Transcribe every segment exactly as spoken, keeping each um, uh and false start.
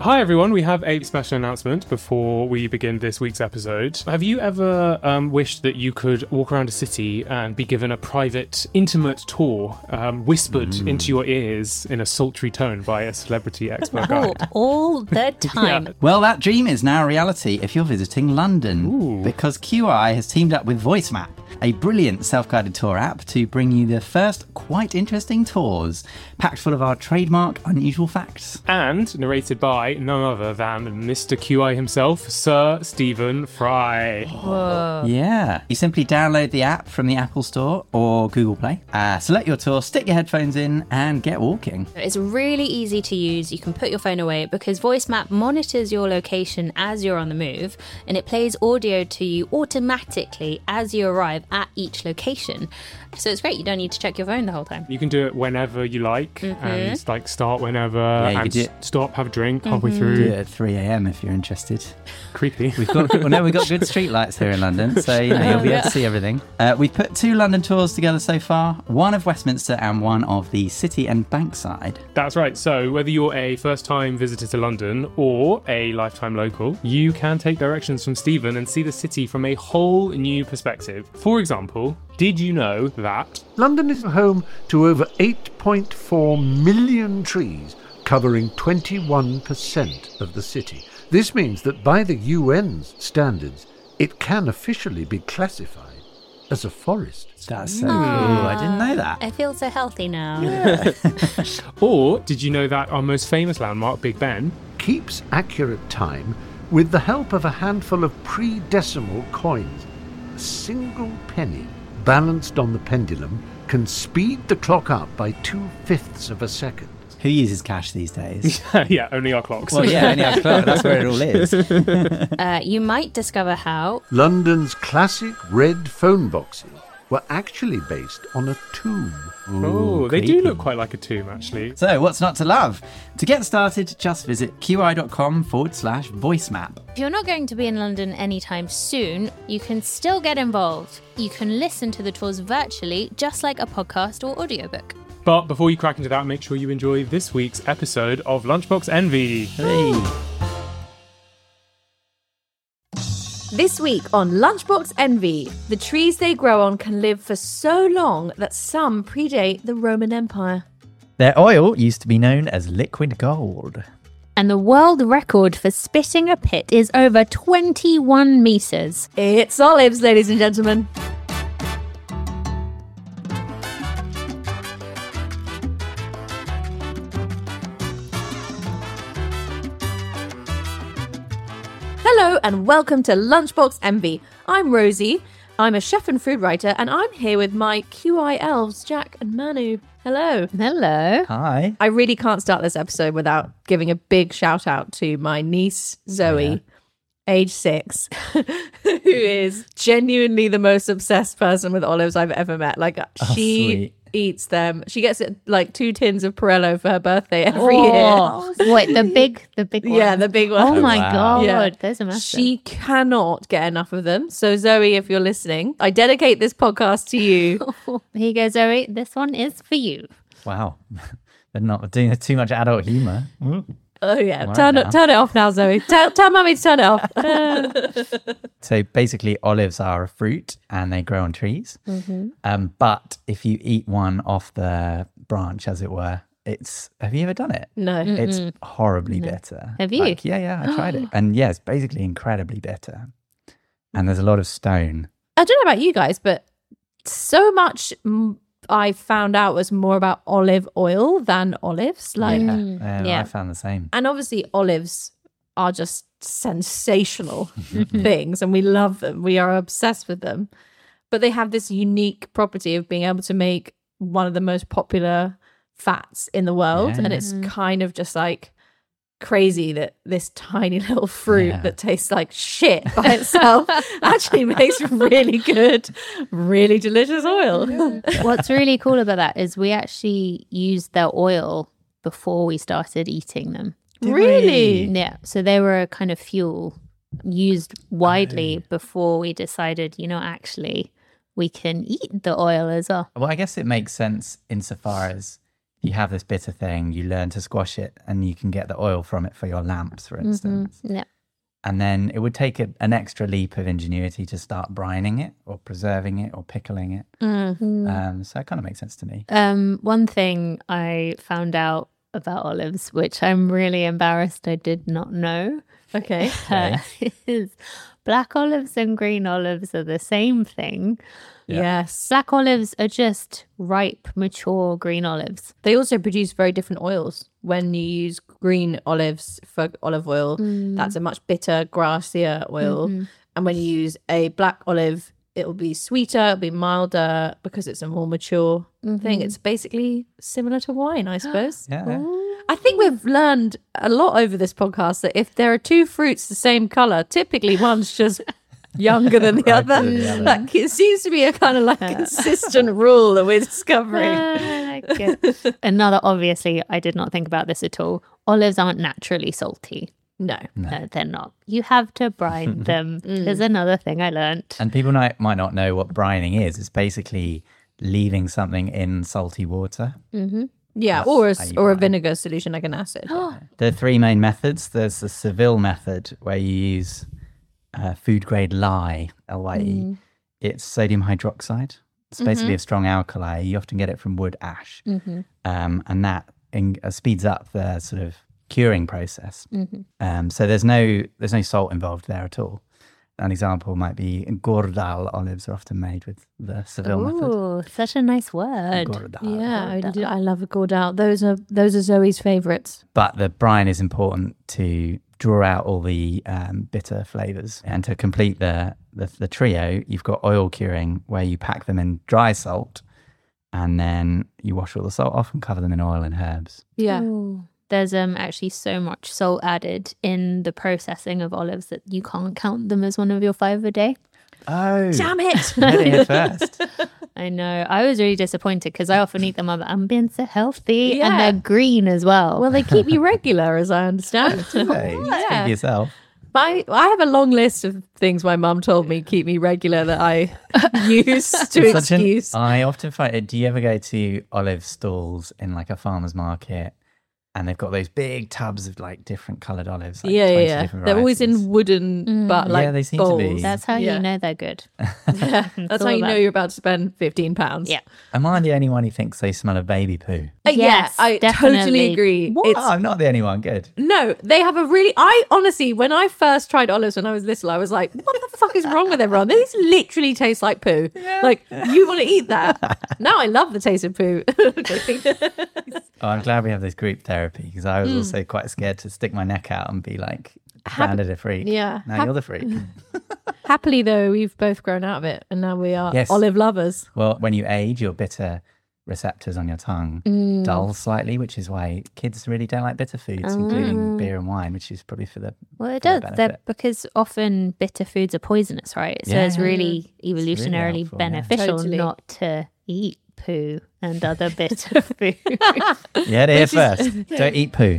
Hi everyone, we have a special announcement before we begin this week's episode. Have you ever um, wished that you could walk around a city and be given a private, intimate tour, um, whispered mm. into your ears in a sultry tone by a celebrity expert guide? All the time. Yeah. Well, that dream is now a reality if you're visiting London. Ooh. Because Q I has teamed up with VoiceMap, a brilliant self-guided tour app to bring you the first quite interesting tours, packed full of our trademark unusual facts. And narrated by none other than Mister Q I himself, Sir Stephen Fry. Whoa. Yeah. You simply download the app from the Apple Store or Google Play, uh, select your tour, stick your headphones in, and get walking. It's really easy to use. You can put your phone away because VoiceMap monitors your location as you're on the move, and it plays audio to you automatically as you arrive at each location. So it's great. You don't need to check your phone the whole time. You can do it whenever you like, mm-hmm. and like start whenever, yeah, you and could do it. stop, have a drink Mm-hmm. halfway through. Do it at three a.m. if you're interested. Creepy. We've got well, no, we've got good street lights here in London, so you know, you'll be able to see everything. Uh, we've put two London tours together so far, one of Westminster and one of the City and Bankside. That's right. So whether you're a first-time visitor to London or a lifetime local, you can take directions from Stephen and see the city from a whole new perspective. For example, did you know that London is home to over eight point four million trees, covering twenty-one percent of the city? This means that by the U N's standards, it can officially be classified as a forest. That's so cool. I didn't know that. I feel so healthy now. Yeah. Or did you know that our most famous landmark, Big Ben, keeps accurate time with the help of a handful of pre-decimal coins? A single penny balanced on the pendulum can speed the clock up by two-fifths of a second. Who uses cash these days? yeah, only our clocks. Well, yeah, only our clock. That's where it all is. uh, you might discover how London's classic red phone boxes were actually based on a tomb. Ooh, oh, they creepy. do look quite like a tomb, actually. So, what's not to love? To get started, just visit qi.com forward slash voicemap. If you're not going to be in London anytime soon, you can still get involved. You can listen to the tours virtually, just like a podcast or audiobook. But before you crack into that, make sure you enjoy this week's episode of Lunchbox Envy. Hey. This week on Lunchbox Envy, the trees they grow on can live for so long that some predate the Roman Empire. Their oil used to be known as liquid gold. And the world record for spitting a pit is over twenty-one metres. It's olives, ladies and gentlemen. Hello and welcome to Lunchbox Envy. I'm Rosie. I'm a chef and food writer, and I'm here with my Q I elves, Jack and Manu. Hello. Hello. Hi. I really can't start this episode without giving a big shout out to my niece, Zoe, yeah. age six, who is genuinely the most obsessed person with olives I've ever met. Like, oh, she sweet. eats them. She gets like two tins of Pirello for her birthday every oh. year. Wait, the big, the big one? Yeah, the big one. Oh my wow. God. Yeah. Those are massive. She cannot get enough of them. So Zoe, if you're listening, I dedicate this podcast to you. Here you go, Zoe. This one is for you. Wow. They're not doing too much adult humour. Oh yeah, Right turn now. it, turn it off now, Zoe. Tell, tell mummy to turn it off. So basically, olives are a fruit and they grow on trees. Mm-hmm. Um, but if you eat one off the branch, as it were, it's. Have you ever done it? No. It's horribly bitter. Have you? Like, yeah, yeah, I tried it, and yeah, it's basically incredibly bitter. And there's a lot of stone. I don't know about you guys, but so much mm, I found out was more about olive oil than olives. Like, yeah, Mm, yeah, yeah. I found the same. and obviously olives are just sensational things, and we love them. We are obsessed with them. But they have this unique property of being able to make one of the most popular fats in the world, Yeah. and it's kind of just like crazy that this tiny little fruit Yeah. that tastes like shit by itself actually makes really good, really delicious oil. What's really cool about that is we actually used their oil before we started eating them. Did Really? we? Yeah, so they were a kind of fuel used widely before we decided, you know, actually we can eat the oil as well. Well, I guess it makes sense insofar as you have this bitter thing, you learn to squash it, and you can get the oil from it for your lamps, for instance. Mm-hmm. Yeah. And then it would take a, an extra leap of ingenuity to start brining it or preserving it or pickling it. Mm. Um, so it kind of makes sense to me. Um, one thing I found out about olives, which I'm really embarrassed I did not know, Okay. uh, is black olives and green olives are the same thing. Yeah. Yes. Black olives are just ripe, mature green olives. They also produce very different oils. When you use green olives for olive oil, that's a much bitter, grassier oil. And when you use a black olive, it will be sweeter, it'll be milder because it's a more mature thing. It's basically similar to wine, I suppose. Yeah. I think we've learned a lot over this podcast that if there are two fruits the same color, typically one's just younger than the Riper other. than the other. Like, it seems to be a kind of like consistent rule that we're discovering. I like it. Another, obviously, I did not think about this at all. Olives aren't naturally salty. No. No, they're not. You have to brine them. There's another thing I learnt. And people might, might not know what brining is. It's basically leaving something in salty water. Yeah, or a, how you or a brine. vinegar solution like an acid. There are three main methods. There's the Seville method, where you use uh, food grade lye, L Y E. It's sodium hydroxide. It's basically a strong alkali. You often get it from wood ash. Um, and that in, uh, speeds up the sort of curing process. Um, so there's no there's no salt involved there at all. An example might be Gordal olives are often made with the Seville method. Ooh, such a nice word. Gordal. Yeah, I, do, I love a Gordal. Those are those are Zoe's favourites. But the brine is important to draw out all the um, bitter flavors. And to complete the, the the trio, you've got oil curing, where you pack them in dry salt, and then you wash all the salt off and cover them in oil and herbs. Yeah. Ooh. There's um actually so much salt added in the processing of olives that you can't count them as one of your five a day. Oh, Damn it! heard it here first. I know. I was really disappointed because I often eat them. I'm, I'm being so healthy, Yeah. and they're green as well. Well, they keep you regular, as I understand. Hey, you speak Yeah. for yourself. My, I have a long list of things my mum told me keep me regular that I use to It's such an- excuse. I often find. Do you ever go to olive stalls in like a farmer's market, and they've got those big tubs of like different coloured olives? Like yeah, yeah, twenty yeah. different They're always varieties? in wooden, but like Yeah, they seem to bowls. be. That's how Yeah. you know they're good. Yeah, that's all how you know about- you're about to spend fifteen pounds. Yeah. Am I the only one who thinks they smell of baby poo? Uh, Yes, yeah, I definitely. totally agree. What? It's, Oh, I'm not the only one. Good. no, they have a really. I honestly, when I first tried olives when I was little, I was like, "What the fuck is wrong with everyone? These literally taste like poo. Like you want to eat that?" Now I love the taste of poo. Oh, I'm glad we have this group therapy, because I was Mm. also quite scared to stick my neck out and be like branded a freak. Yeah. Now Hap- you're the freak. Happily, though, we've both grown out of it, and now we are Yes. olive lovers. Well, when you age, your bitter receptors on your tongue Mm. dull slightly, which is why kids really don't like bitter foods, including beer and wine, which is probably for the Well, it for their does. They're, benefit. because often bitter foods are poisonous, right? So Yeah. it's really evolutionarily helpful, yeah. beneficial Totally. not to eat poo and other bitter food. Yeah, here first. Don't eat poo.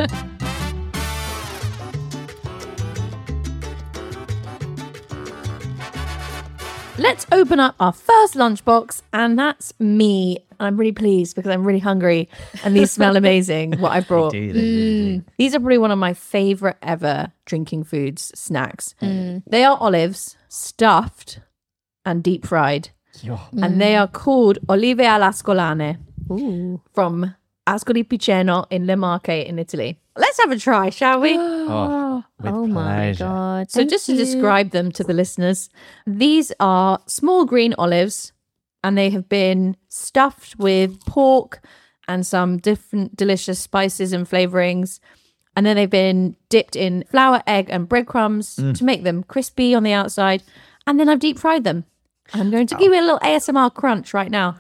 Let's open up our first lunchbox, and that's me. I'm really pleased because I'm really hungry, and these smell amazing. What I brought. Do they really do? These are probably one of my favorite ever drinking foods snacks. They are olives stuffed and deep fried, Yo. and they are called olive all'ascolane Ooh. from Ascoli Piceno in Le Marche in Italy. Let's have a try, shall we? Oh, with Oh my pleasure. god. So Thank just to you. describe them to the listeners, these are small green olives, and they have been stuffed with pork and some different delicious spices and flavorings. And then they've been dipped in flour, egg, and breadcrumbs to make them crispy on the outside. And then I've deep fried them. I'm going to give you a little A S M R crunch right now.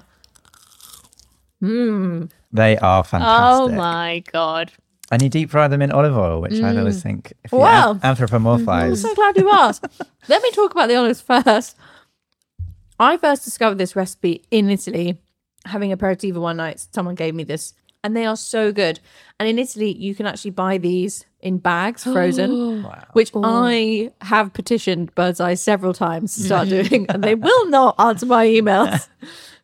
They are fantastic. Oh my god. And you deep fry them in olive oil, which I always think, if you Wow. an- anthropomorphize, I'm so glad you asked. Let me talk about the olives first. I first discovered this recipe in Italy, having aperitivo one night. Someone gave me this, and they are so good. And in Italy, you can actually buy these in bags, frozen, which I have petitioned Bird's Eye several times to start doing, and they will not answer my emails.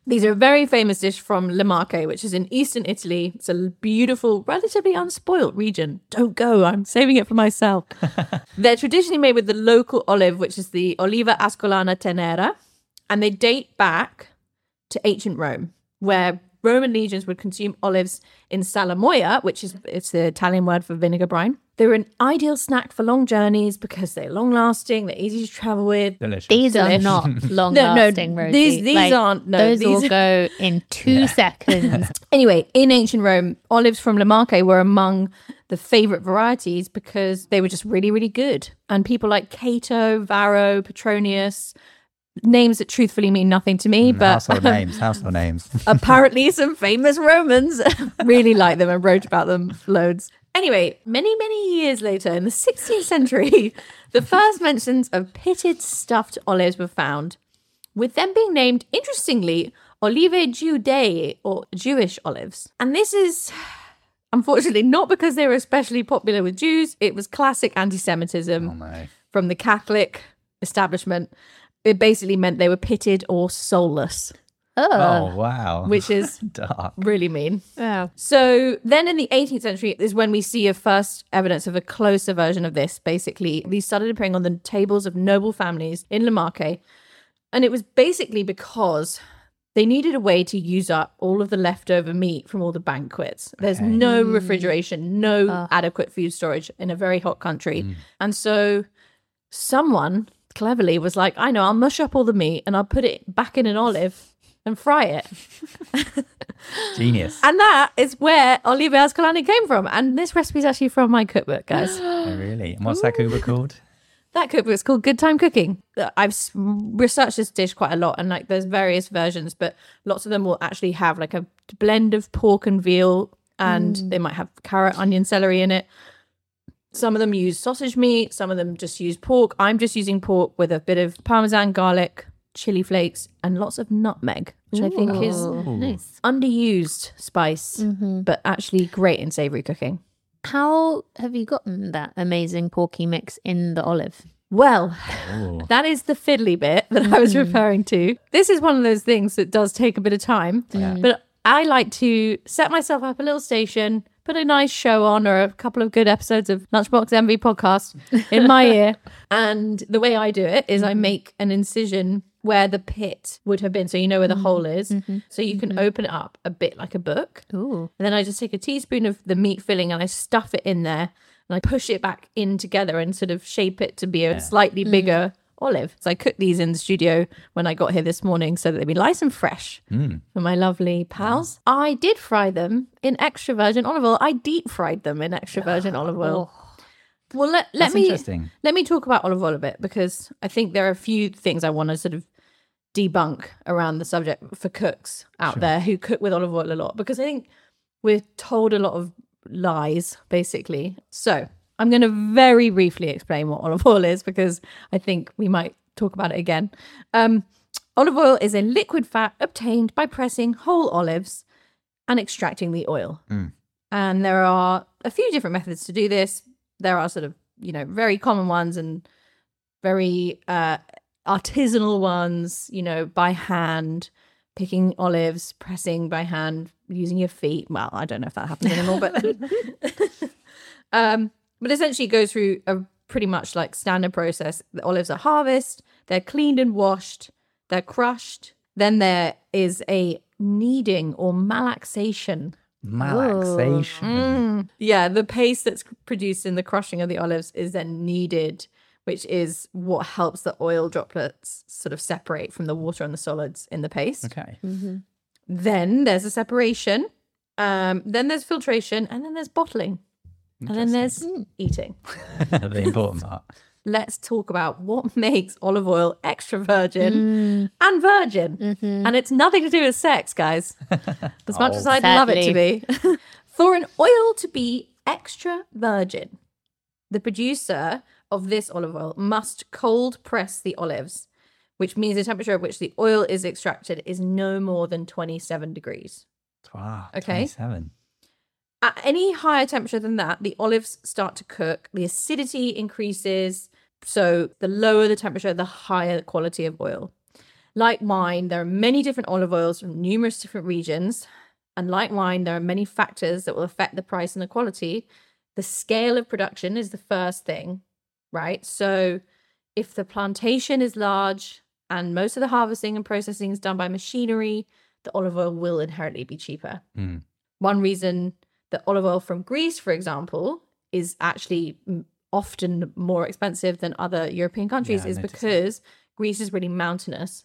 These are a very famous dish from Le Marche, which is in eastern Italy. It's a beautiful, relatively unspoilt region. Don't go, I'm saving it for myself. They're traditionally made with the local olive, which is the Oliva Ascolana Tenera, and they date back to ancient Rome, where Roman legions would consume olives in salamoia, which is it's the Italian word for vinegar brine. They were an ideal snack for long journeys because they're long-lasting, they're easy to travel with. Delicious. These are Delish. not long-lasting, no, Rosie. these- these Like, aren't- no, those these will are- go in two seconds. Anyway, in ancient Rome, olives from Le Marche were among the favorite varieties because they were just really, really good. And people like Cato, Varro, Petronius, names that truthfully mean nothing to me, Mm, but household names, household names. apparently some famous Romans really liked them and wrote about them loads. Anyway, many, many years later, in the sixteenth century, the first mentions of pitted stuffed olives were found, with them being named, interestingly, Olivae Judei, or Jewish olives. And this is, unfortunately, not because they were especially popular with Jews. It was classic anti-Semitism Oh no. from the Catholic establishment. It basically meant they were pitted or soulless, Oh wow. which is dark. really mean. Wow. So then in the eighteenth century is when we see a first evidence of a closer version of this. Basically, these started appearing on the tables of noble families in Le Marche. And it was basically because they needed a way to use up all of the leftover meat from all the banquets. There's Okay. no refrigeration, no Ah. adequate food storage in a very hot country. And so someone cleverly was like, I know, I'll mush up all the meat and I'll put it back in an olive and fry it. Genius. And that is where Oliva Ascolani came from. And this recipe is actually from my cookbook, guys. Oh, really? And what's that cookbook called? That cookbook is called Good Time Cooking. I've s- researched this dish quite a lot, and like there's various versions, but lots of them will actually have like a blend of pork and veal, and they might have carrot, onion, celery in it. Some of them use sausage meat, some of them just use pork. I'm just using pork with a bit of parmesan, garlic, chili flakes, and lots of nutmeg, which I think is Nice. underused spice, but actually great in savory cooking. How have you gotten that amazing porky mix in the olive? Well, Oh. that is the fiddly bit that I was referring to. This is one of those things that does take a bit of time, but I like to set myself up a little station, put a nice show on or a couple of good episodes of Lunchbox Envy podcast in my ear. And the way I do it is I make an incision where the pit would have been, so you know where the hole is. So you can open it up a bit like a book. Ooh. And then I just take a teaspoon of the meat filling and I stuff it in there and I push it back in together and sort of shape it to be a slightly bigger olive. So I cooked these in the studio when I got here this morning so that they'd be nice and fresh for my lovely pals. I did fry them in extra virgin olive oil. I deep fried them in extra virgin olive oil. Well, let, let That's me interesting. let me talk about olive oil a bit because I think there are a few things I want to sort of debunk around the subject for cooks out there who cook with olive oil a lot, because I think we're told a lot of lies, basically. So I'm going to very briefly explain what olive oil is because I think we might talk about it again. Um, olive oil is a liquid fat obtained by pressing whole olives and extracting the oil. And there are a few different methods to do this. There are sort of, you know, very common ones and very uh, artisanal ones, you know, by hand, picking olives, pressing by hand, using your feet. Well, I don't know if that happens anymore, but um, but essentially it goes through a pretty much like standard process. The olives are harvested, they're cleaned and washed, they're crushed. Then there is a kneading or malaxation. Malaxation. Mm. Yeah, the paste that's produced in the crushing of the olives is then kneaded, which is what helps the oil droplets sort of separate from the water and the solids in the paste. Okay. Then there's a separation. Um, then there's filtration, and then there's bottling, and then there's eating. The important part. Let's talk about what makes olive oil extra virgin and virgin. And it's nothing to do with sex, guys. As much as I'd love it to be. For an oil to be extra virgin, the producer of this olive oil must cold press the olives, which means the temperature at which the oil is extracted is no more than twenty-seven degrees. Wow. Okay. twenty-seven. At any higher temperature than that, the olives start to cook, the acidity increases. So the lower the temperature, the higher the quality of oil. Like wine, there are many different olive oils from numerous different regions. And like wine, there are many factors that will affect the price and the quality. The scale of production is the first thing, right? So if the plantation is large and most of the harvesting and processing is done by machinery, the olive oil will inherently be cheaper. Mm. One reason that olive oil from Greece, for example, is actually often more expensive than other European countries Yeah, is I noticed because Greece is really mountainous.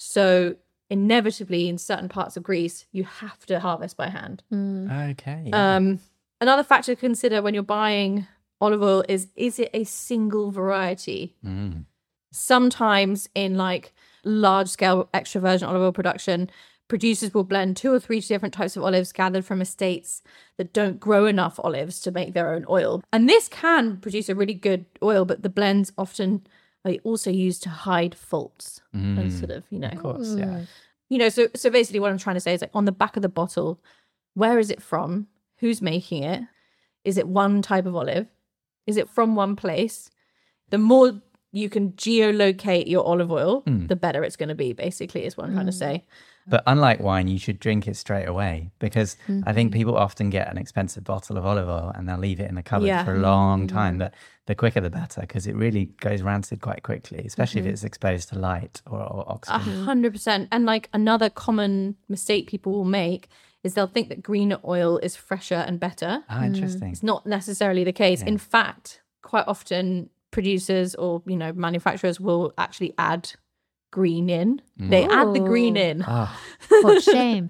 So inevitably in certain parts of Greece, you have to harvest by hand. Okay. Yeah. Um, another factor to consider when you're buying olive oil is, is it a single variety? Mm. Sometimes in like large scale extra virgin olive oil production, producers will blend two or three different types of olives gathered from estates that don't grow enough olives to make their own oil. And this can produce a really good oil, but the blends often are also used to hide faults and Mm. sort of, you know, Of course, yeah. you know, so so basically what I'm trying to say is like on the back of the bottle, where is it from? Who's making it? Is it one type of olive? Is it from one place? The more you can geolocate your olive oil, Mm. the better it's going to be, basically, is what I'm trying to say. But unlike wine, you should drink it straight away because I think people often get an expensive bottle of olive oil and they'll leave it in the cupboard Yeah. for a long time. But the quicker the better because it really goes rancid quite quickly, especially if it's exposed to light or, or A oxygen. hundred percent. And like another common mistake people will make is they'll think that green oil is fresher and better. Ah, interesting. It's not necessarily the case. In fact, quite often producers or, you know, manufacturers will actually add green in. They add the green Ooh. in. Oh, What a shame.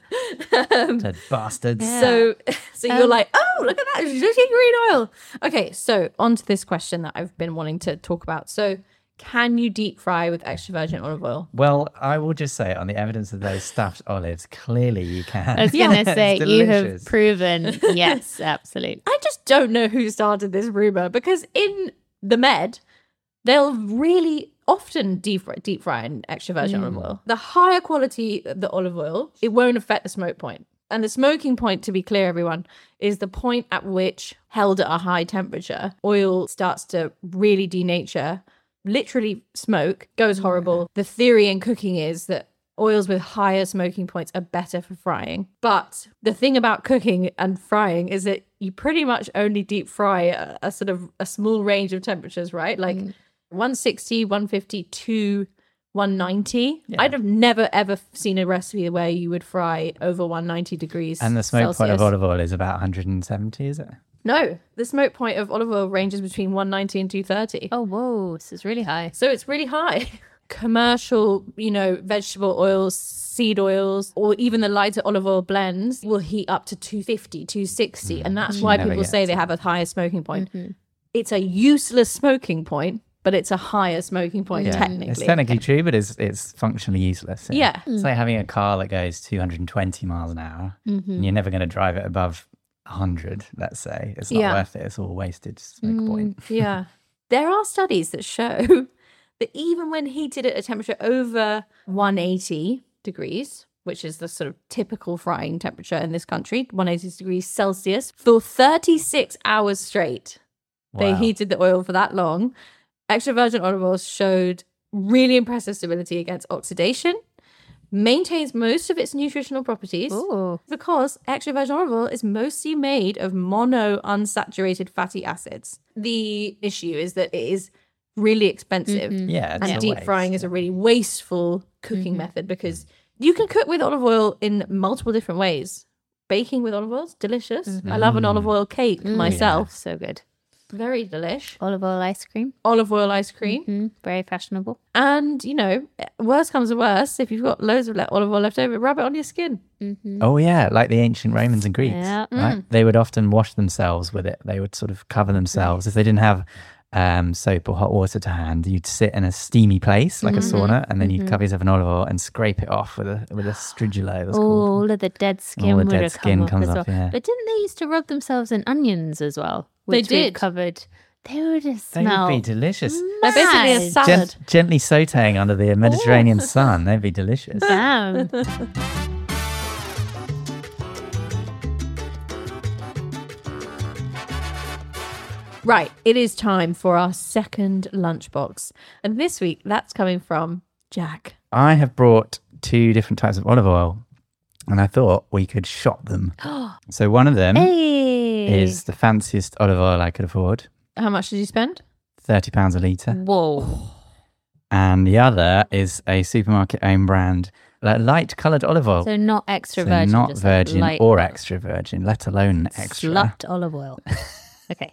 the bastards. Yeah. So, so you're Um, like, oh, look at that, she's drinking green oil. Okay, so on to this question that I've been wanting to talk about. So, can you deep fry with extra virgin olive oil? Well, I will just say on the evidence of those stuffed olives, clearly you can. I was going to It's say, you have delicious. proven, yes, absolutely. I just don't know who started this rumor because in the Med, they'll really often deep fry, deep fry in extra virgin olive oil. The higher quality the olive oil, it won't affect the smoke point. And the smoking point, to be clear, everyone, is the point at which, held at a high temperature, oil starts to really denature, literally smoke, goes horrible. The theory in cooking is that oils with higher smoking points are better for frying. But the thing about cooking and frying is that you pretty much only deep fry a, a sort of a small range of temperatures, right? Like one sixty, one fifty to one ninety. Yeah. I'd have never ever seen a recipe where you would fry over one ninety degrees. And the smoke point of Celsius. olive oil is about one hundred seventy, is it? No, the smoke point of olive oil ranges between one ninety and two thirty. Oh, whoa, this is really high. So it's really high. Commercial, you know, vegetable oils, seed oils, or even the lighter olive oil blends will heat up to two fifty, two sixty. And that's why Never people get say to they have a higher smoking point. It's a useless smoking point, but it's a higher smoking point technically. It's technically true, but it's it's functionally useless. Yeah. It's like having a car that goes two hundred twenty miles an hour and you're never going to drive it above one hundred, let's say. It's not Yeah. worth it. It's all wasted smoke point. Yeah. There are studies that show that even when heated at a temperature over one eighty degrees, which is the sort of typical frying temperature in this country, one eighty degrees Celsius, for thirty-six hours straight, they Wow. heated the oil for that long. Extra virgin olive oil showed really impressive stability against oxidation, maintains most of its nutritional properties, Ooh. because extra virgin olive oil is mostly made of mono unsaturated fatty acids. The issue is that it is really expensive. Yeah, it's And a deep waste, frying is yeah. a really wasteful cooking method because you can cook with olive oil in multiple different ways. Baking with olive oil is delicious. I love an olive oil cake myself. So good. Very delish. Olive oil ice cream. Olive oil ice cream. Mm, very fashionable. And, you know, worst comes to worst, if you've got loads of le- olive oil left over, rub it on your skin. Oh, yeah, like the ancient Romans and Greeks. Yeah. Right? They would often wash themselves with it. They would sort of cover themselves. If they didn't have um, soap or hot water to hand, you'd sit in a steamy place like a sauna and then you'd cover yourself in olive oil and scrape it off with a with a stridula, it was Oh, called. all of the dead skin All the would dead have skin come off comes as well. off, yeah. But didn't they used to rub themselves in onions as well? They Which we've did. covered. They would just They smell. would be delicious. They're basically a Mad. salad. Gent- gently sauteing under the Mediterranean sun, they'd be delicious. Damn. Right, it is time for our second lunchbox. And this week, that's coming from Jack? I have brought two different types of olive oil, and I thought we could shop them. So one of them Hey. is the fanciest olive oil I could afford, How much did you spend? thirty pounds a litre. Whoa. And the other is a supermarket own brand, like light coloured olive oil. So not extra So virgin. not just like virgin light or oil. extra virgin, let alone extra. Slut olive oil. Okay.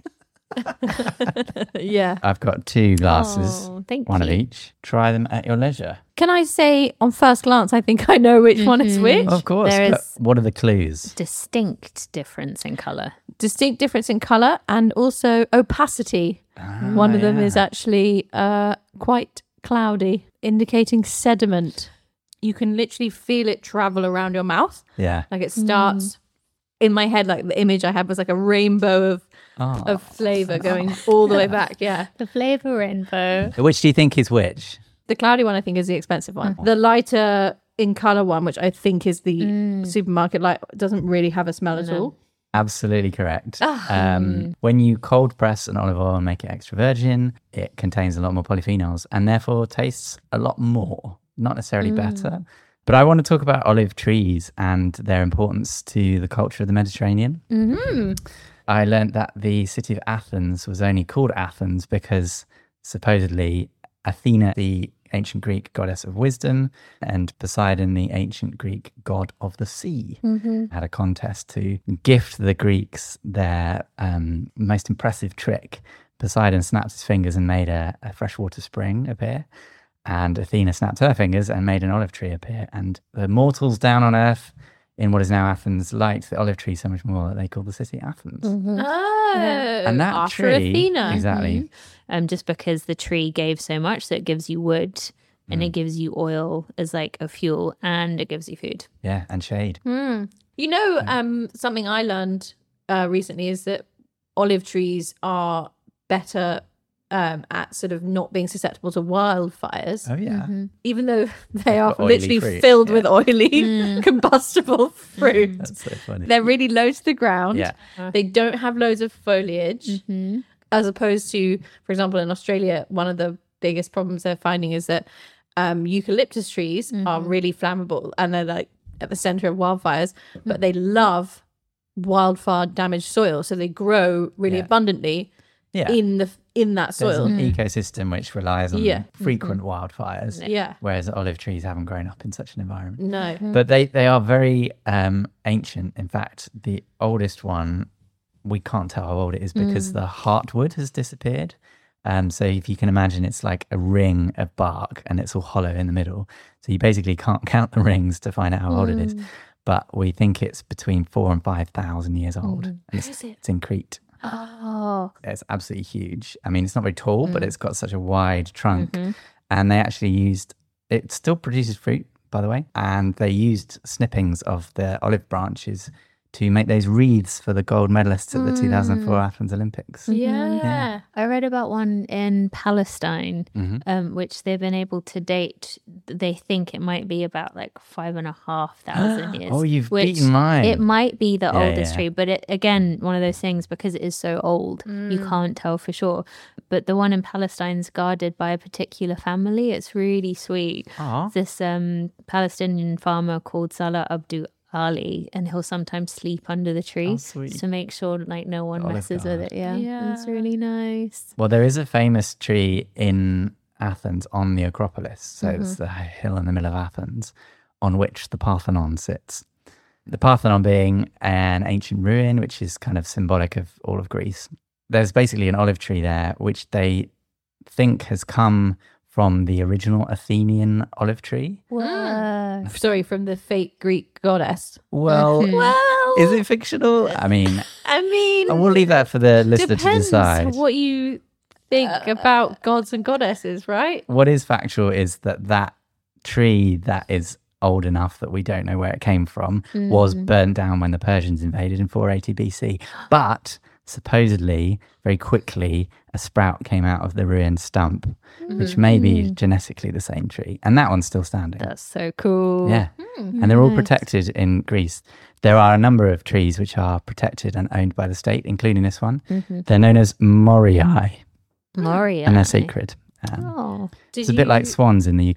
Yeah. I've got two glasses, Oh, thank one you. of each. Try them at your leisure. Can I say on first glance, I think I know which one is which? Of course. There but is- what are the clues? Distinct difference in colour. Distinct difference in color and also opacity. One of them is actually uh, quite cloudy, indicating sediment. You can literally feel it travel around your mouth. Yeah. Like it starts in my head, like the image I had was like a rainbow of, Oh. of flavor going all the way back. Yeah. The flavour rainbow. Which do you think is which? The cloudy one, I think, is the expensive one. The lighter in color one, which I think is the supermarket light, doesn't really have a smell at all. Absolutely correct. Um, when you cold press an olive oil and make it extra virgin, it contains a lot more polyphenols and therefore tastes a lot more, not necessarily better. But I want to talk about olive trees and their importance to the culture of the Mediterranean. Mm-hmm. I learnt that the city of Athens was only called Athens because supposedly Athena, the ancient Greek goddess of wisdom, and Poseidon, the ancient Greek god of the sea, had a contest to gift the Greeks their um, most impressive trick. Poseidon snapped his fingers and made a, a freshwater spring appear. And Athena snapped her fingers and made an olive tree appear. And the mortals down on earth in what is now Athens liked the olive tree so much more that they called the city Athens. Oh, And that after tree, Athena. exactly. Um, just because the tree gave so much, so it gives you wood and it gives you oil as like a fuel and it gives you food. Yeah, and shade. You know, um, something I learned uh, recently is that olive trees are better um, at sort of not being susceptible to wildfires, Oh yeah, even though they are got oily literally fruit, filled yeah. with oily, combustible fruit. that's so funny. They're really low to the ground. Yeah. They don't have loads of foliage, as opposed to, for example, in Australia, one of the biggest problems they're finding is that um, eucalyptus trees are really flammable and they're like at the center of wildfires, but they love wildfire damaged soil, so they grow really Yeah. abundantly Yeah, in the in that there's soil. an ecosystem which relies on Yeah. frequent wildfires. Yeah. Whereas olive trees haven't grown up in such an environment. No. But they, they are very um, ancient. In fact, the oldest one, we can't tell how old it is because the heartwood has disappeared. Um, so if you can imagine, it's like a ring of bark and it's all hollow in the middle. So you basically can't count the rings to find out how old it is. But we think it's between four and five thousand years old. And it's, it's in Crete. Oh, It's absolutely huge. I mean, it's not very tall, but it's got such a wide trunk. And they actually used, it still produces fruit, by the way. And they used snippings of the olive branches to make those wreaths for the gold medalists at the two thousand four Athens Olympics. Yeah. I read about one in Palestine, Mm-hmm. um, which they've been able to date. They think it might be about like five and a half thousand years. Oh, you've which beaten mine. It might be the Yeah, oldest yeah. tree, but it again one of those things because it is so old, you can't tell for sure. But the one in Palestine's guarded by a particular family. It's really sweet. Aw. This um, Palestinian farmer called Salah Abdu Ali, and he'll sometimes sleep under the tree Oh, sweet. to make sure like no one Olive messes with guard. it. Yeah, Yeah. it's really nice. Well, there is a famous tree in Athens on the Acropolis. So Mm-hmm. it's the hill in the middle of Athens on which the Parthenon sits. The Parthenon being an ancient ruin, which is kind of symbolic of all of Greece. There's basically an olive tree there, which they think has come from the original Athenian olive tree. Whoa. Sorry, from the fake Greek goddess. Well, Well, is it fictional? I mean, I mean, we'll leave that for the listener to depends decide. what you think about gods and goddesses, right? What is factual is that that tree that is old enough that we don't know where it came from was burnt down when the Persians invaded in four eighty B C. But supposedly, very quickly, a sprout came out of the ruined stump, which may be genetically the same tree. And that one's still standing. That's so cool. Yeah. And they're all protected in Greece. There are a number of trees which are protected and owned by the state, including this one. They're known as moriae, Moria. and they're sacred. Um, Oh, Did it's a bit like swans in the U K.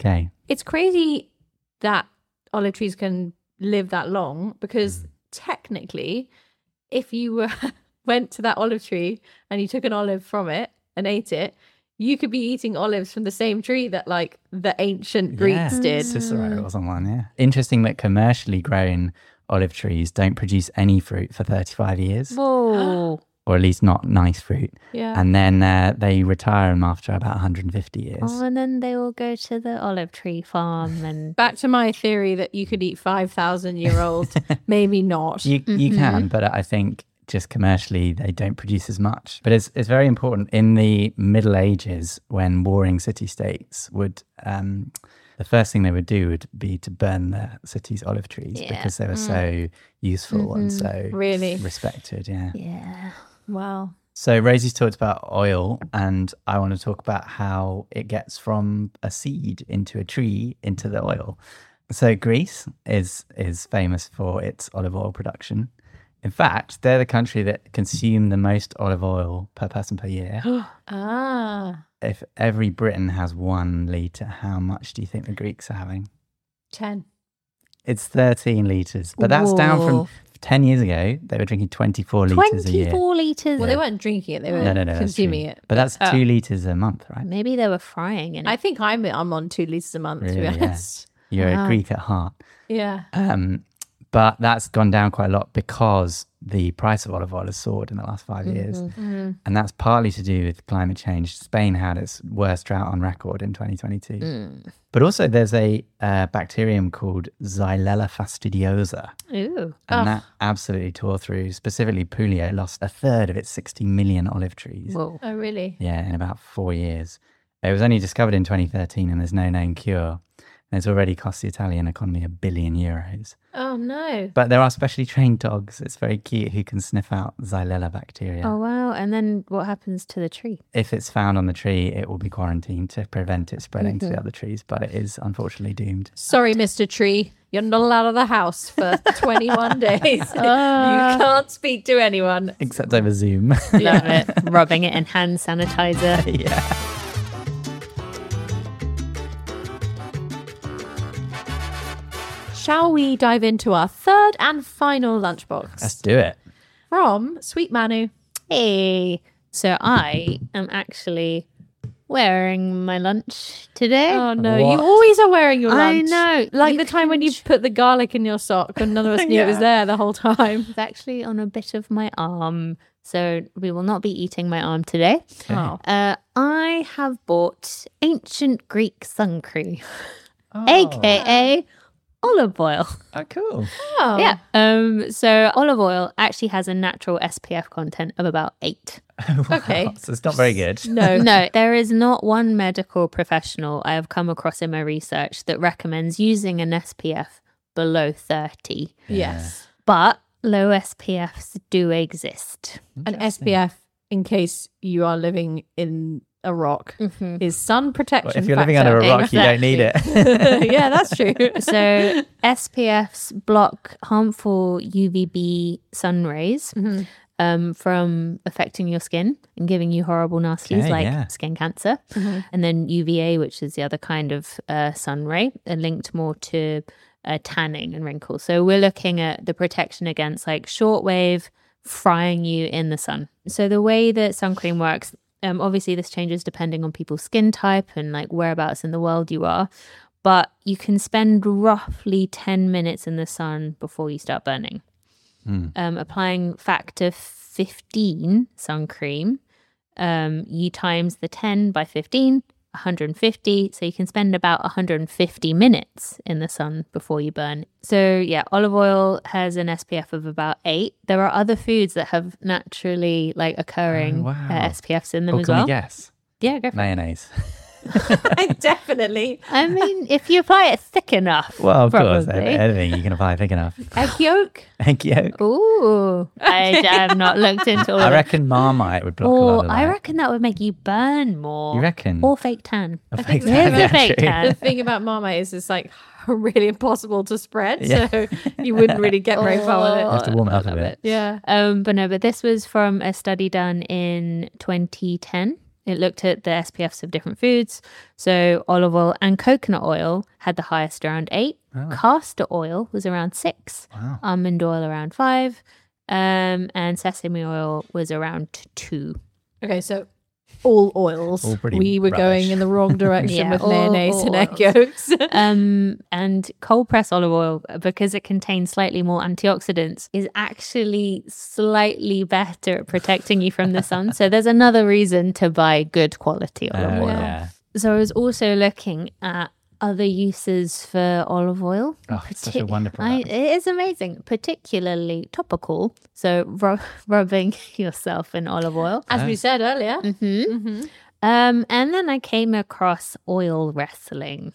It's crazy that olive trees can live that long because technically, if you were went to that olive tree and you took an olive from it and ate it, you could be eating olives from the same tree that like the ancient Greeks Yeah, did. Cicero was on one, yeah. Interesting that commercially grown olive trees don't produce any fruit for thirty-five years, Whoa. or at least not nice fruit. Yeah. And then uh, they retire them after about one hundred fifty years. Oh, and then they all go to the olive tree farm and Back to my theory that you could eat five thousand year old, maybe not. You you can, but I think just commercially they don't produce as much. But it's it's very important in the Middle Ages when warring city states would um, the first thing they would do would be to burn the city's olive trees Yeah. because they were so useful and so Really? respected. Yeah. yeah. Wow. So Rosie's talked about oil, and I want to talk about how it gets from a seed into a tree into the oil. So Greece is is famous for its olive oil production. In fact, they're the country that consume the most olive oil per person per year. Ah, If every Briton has one litre, how much do you think the Greeks are having? ten. It's thirteen litres, but that's down Whoa. from ten years ago. They were drinking twenty-four litres a year. twenty-four litres. Well, they weren't drinking it; they were No, no, no, that's consuming true. it. But that's Oh. two litres a month, right? Maybe they were frying in it. I think I'm I'm on two liters a month. to Really, be yeah. honest, You're Wow. a Greek at heart. yeah. Um, but that's gone down quite a lot because the price of olive oil has soared in the last five years. Mm-hmm. And that's partly to do with climate change. Spain had its worst drought on record in twenty twenty-two. Mm. But also there's a uh, bacterium called Xylella fastidiosa. Ooh. And that absolutely tore through. Specifically, Puglia lost a third of its sixty million olive trees. Whoa. Oh, really? Yeah, in about four years. It was only discovered in twenty thirteen and there's no known cure. And it's already cost the Italian economy a billion euros. Oh no. But there are specially trained dogs. It's very cute who can sniff out Xylella bacteria. Oh, wow. And then what happens to the tree? If it's found on the tree, it will be quarantined to prevent it spreading to the other trees. But it is unfortunately doomed. Sorry, Mister Tree. You're not allowed out of the house for twenty-one days. You can't speak to anyone. Except over Zoom. Love it. Rubbing it in hand sanitizer. yeah. Shall we dive into our third and final lunchbox Let's do it. from Sweet Manu? Hey. So I am actually wearing my lunch today. Oh no, What? you always are wearing your I lunch. know. Like You the time when you can- put the garlic in your sock and none of us knew it was there the whole time. It's actually on a bit of my arm. So we will not be eating my arm today. Oh. Uh, I have bought ancient Greek sun cream, aka olive oil. Oh, cool. Oh. Yeah. Um. So olive oil actually has a natural S P F content of about eight. Okay. So it's not very good. No. No, there is not one medical professional I have come across in my research that recommends using an S P F below thirty. Yes. But low S P Fs do exist. An S P F, in case you are living in a rock, is sun protection. Well, if you're living under factor. a rock, you don't need it. Yeah, that's true. So S P Fs block harmful U V B sun rays um, from affecting your skin and giving you horrible nasties Okay, like yeah. skin cancer. And then U V A, which is the other kind of uh, sun ray, are linked more to uh, tanning and wrinkles. So we're looking at the protection against like shortwave frying you in the sun. So the way that sun cream works, um, obviously this changes depending on people's skin type and like whereabouts in the world you are. But you can spend roughly ten minutes in the sun before you start burning. Um, applying factor fifteen sun cream, um, you times the ten by fifteen, one hundred fifty. So you can spend about one hundred fifty minutes in the sun before you burn. So yeah, olive oil has an S P F of about eight. There are other foods that have naturally like occurring Oh, wow. uh, S P Fs in them Or as can well. we guess? Yeah, go for it. Mayonnaise. Definitely. I mean, if you apply it thick enough, Well, of course. probably. Anything you can apply thick enough. Egg yolk. Egg yolk. Ooh, I have not looked into all I of reckon Marmite would block a lot Or of that. I reckon that would make you burn more. You reckon? Or fake tan. A fake Here's tan, a yeah, fake true. The tan. thing about Marmite is it's like really impossible to spread, Yeah. so you wouldn't really get very far with You it. have to warm it up a love bit. it. Yeah. Um, but no, but this was from a study done in twenty ten It looked at the S P Fs of different foods. So olive oil and coconut oil had the highest, around eight. Oh. Castor oil was around six. Wow. Almond oil around five. Um, and sesame oil was around two. Okay, so all oils. All pretty we were rubbish. going in the wrong direction Yeah, with all- mayonnaise all and egg oils. yolks. Um, and cold pressed olive oil, because it contains slightly more antioxidants, is actually slightly better at protecting you from the sun. So there's another reason to buy good quality olive Oh, oil. yeah. So I was also looking at other uses for olive oil. Oh, it's such a Partic- wonderful I, product. it is amazing, particularly topical. So ru- rubbing yourself in olive oil. As we said earlier. hmm Um, and then I came across oil wrestling.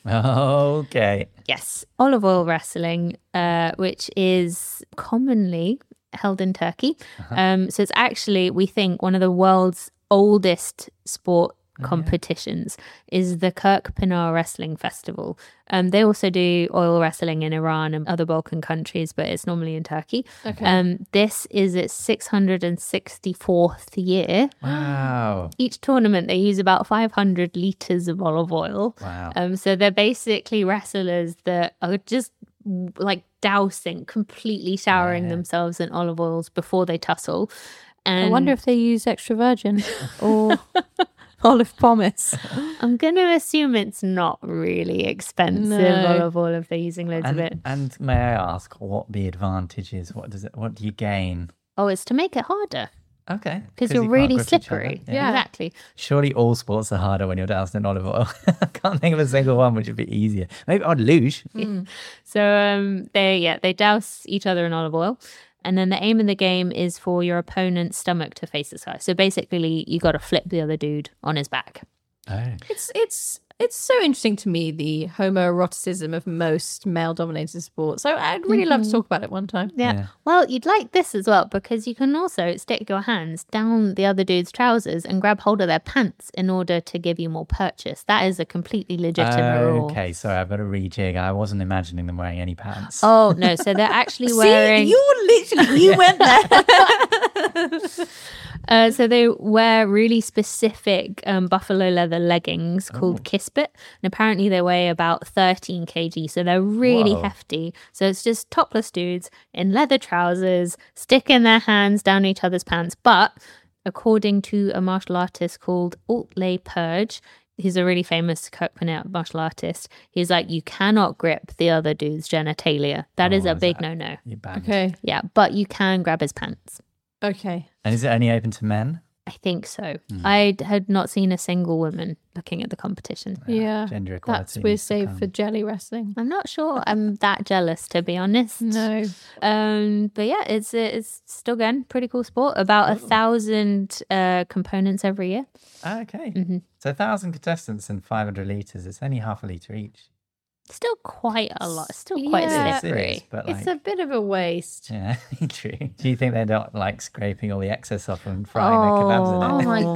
Okay. Yes, olive oil wrestling, uh, which is commonly held in Turkey. Um, so it's actually, we think, one of the world's oldest sport competitions is the Kirk Pinar Wrestling Festival. Um, they also do oil wrestling in Iran and other Balkan countries, but it's normally in Turkey. Okay. Um, this is its six hundred sixty-fourth year. Wow. Each tournament, they use about five hundred litres of olive oil. Wow. Um, so they're basically wrestlers that are just like dousing, completely showering Yeah. themselves in olive oils before they tussle. And I wonder if they use extra virgin or olive pomace. I'm going to assume it's not really expensive No. olive oil if they're using loads of it. And, and may I ask what the advantage is? What does it? What do you gain? Oh, it's to make it harder Okay. because you you're can't really grip each other. slippery. Yeah. Yeah. Exactly. Surely all sports are harder when you're doused in olive oil. I can't think of a single one which would be easier. Maybe on luge. So um, they yeah they douse each other in olive oil, and then the aim of the game is for your opponent's stomach to face the sky. So basically, you got to flip the other dude on his back. Oh. It's it's it's so interesting to me, the homoeroticism of most male-dominated sports. So I'd really love to talk about it one time. Yeah. Yeah. Well, you'd like this as well because you can also stick your hands down the other dude's trousers and grab hold of their pants in order to give you more purchase. That is a completely legitimate rule. Okay, sorry, I've got to rejig. I wasn't imagining them wearing any pants. Oh no! So they're actually wearing. See, you literally you went there. Uh, so they wear really specific um, buffalo leather leggings Oh. called Kispit, and apparently they weigh about thirteen kilograms. So they're really Whoa. hefty. So it's just topless dudes in leather trousers, sticking their hands down each other's pants. But according to a martial artist called Altley Purge, he's a really famous Kirk Pinar martial artist. He's like, you cannot grip the other dude's genitalia. That Oh, is a is big that- no-no. You banned. Okay. Yeah, but you can grab his pants. Okay. And is it only open to men? I think so. Hmm. I had not seen a single woman looking at the competition. Yeah. Gender equality. That's we're needs to saved come. for jelly wrestling. I'm not sure I'm that jealous, to be honest. No. Um, but yeah, it's it's still going pretty cool sport. About a thousand uh, components every year. Ah, okay. Mm-hmm. So a thousand contestants and five hundred litres. It's only half a litre each. Still quite a lot. Still quite Yeah. Yes, it slippery. is, but like, It's a bit of a waste. yeah, true. Do you think they're not like scraping all the excess off and frying their kebabs in Oh it? my god!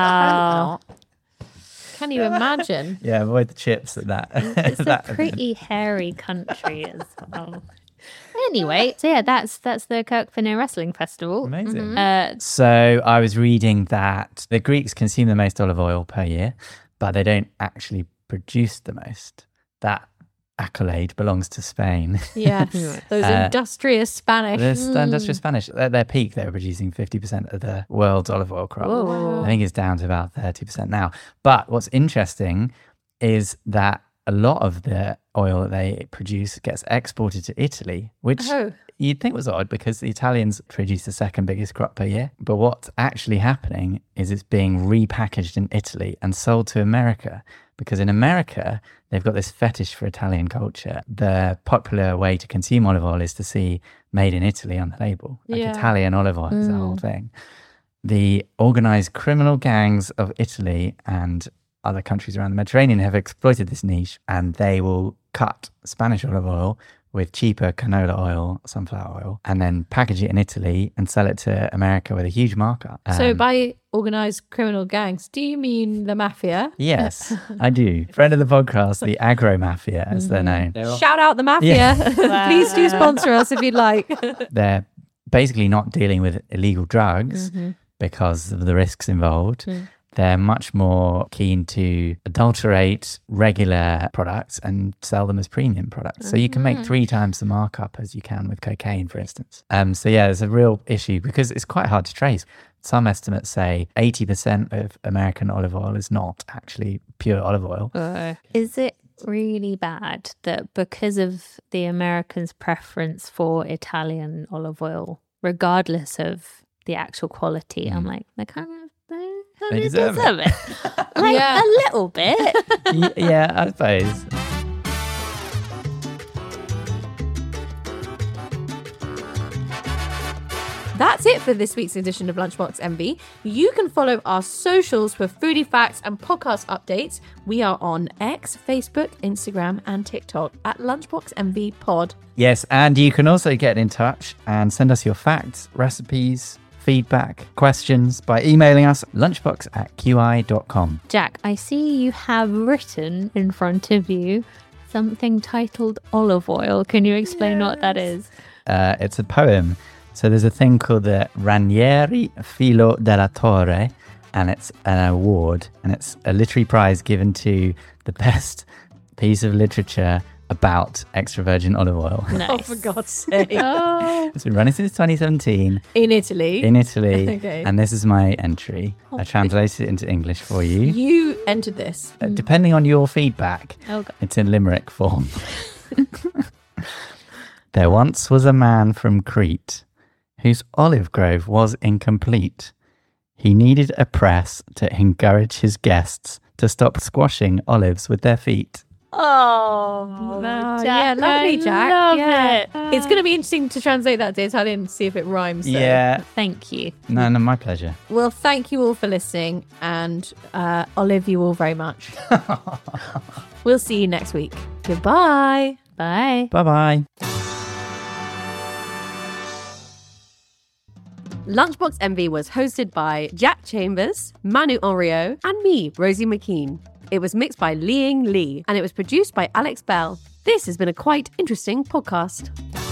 Wow. I hope not. Can you imagine? Yeah, avoid the chips at that. It's a that pretty hairy country as well. Anyway, so yeah, that's that's the Kirk Pinar Wrestling Festival. Amazing. Uh, So I was reading that the Greeks consume the most olive oil per year, but they don't actually produce the most. That accolade belongs to Spain. Yes, those Uh, industrious Spanish. This industrial Spanish, at their peak, they were producing fifty percent of the world's olive oil crop. Whoa. I think it's down to about thirty percent now. But what's interesting is that a lot of the oil that they produce gets exported to Italy, which Oh. you'd think was odd because the Italians produce the second biggest crop per year. But what's actually happening is it's being repackaged in Italy and sold to America. Because in America, they've got this fetish for Italian culture. The popular way to consume olive oil is to see made in Italy on the label. Like Yeah. Italian olive oil is the whole thing. The organized criminal gangs of Italy and other countries around the Mediterranean have exploited this niche, and they will cut Spanish olive oil with cheaper canola oil, sunflower oil, and then package it in Italy and sell it to America with a huge markup. So Um, by organized criminal gangs, do you mean the mafia? yes, I do. Friend of the podcast, the Agro Mafia, as they're known. Shout out the mafia. Please do sponsor us if you'd like. They're basically not dealing with illegal drugs Mm-hmm. because of the risks involved. Mm. they're much more keen to adulterate regular products and sell them as premium products. So you can make three times the markup as you can with cocaine, for instance. Um, so yeah, there's a real issue because it's quite hard to trace. Some estimates say eighty percent of American olive oil is not actually pure olive oil. Uh, is it really bad that because of the Americans' preference for Italian olive oil, regardless of the actual quality, mm. I'm like, they kind of they, kind they of deserve, deserve it. it. Like yeah. a little bit. y- yeah, I suppose. That's it for this week's edition of Lunchbox M V. You can follow our socials for foodie facts and podcast updates. We are on X, Facebook, Instagram, and TikTok at Lunchbox M V Pod. Yes, and you can also get in touch and send us your facts, recipes, feedback, questions by emailing us at lunchbox at q i dot com. Jack, I see you have written in front of you something titled olive oil. Can you explain yes. what that is? Uh, it's a poem. So there's a thing called the Ranieri Filo della Torre, and it's an award, and it's a literary prize given to the best piece of literature about extra virgin olive oil. Nice. Oh, for God's sake. Oh. It's been running since twenty seventeen. In Italy? In Italy. Okay. And this is my entry. Oh, I translated it into English for you. You entered this. Uh, depending on your feedback, oh, God. It's in limerick form. There once was a man from Crete whose olive grove was incomplete. He needed a press to encourage his guests to stop squashing olives with their feet. Oh, Jack, yeah, lovely, Jack. Love yeah. it. It's going to be interesting to translate that to Italian and see if it rhymes. Though. Yeah. Thank you. No, no, my pleasure. Well, thank you all for listening, and uh, I'll love you all very much. We'll see you next week. Goodbye. Bye. Bye-bye. Lunchbox Envy was hosted by Jack Chambers, Manu Henriot, and me, Rosie McKean. It was mixed by Li Ying Lee, and it was produced by Alex Bell. This has been a quite interesting podcast.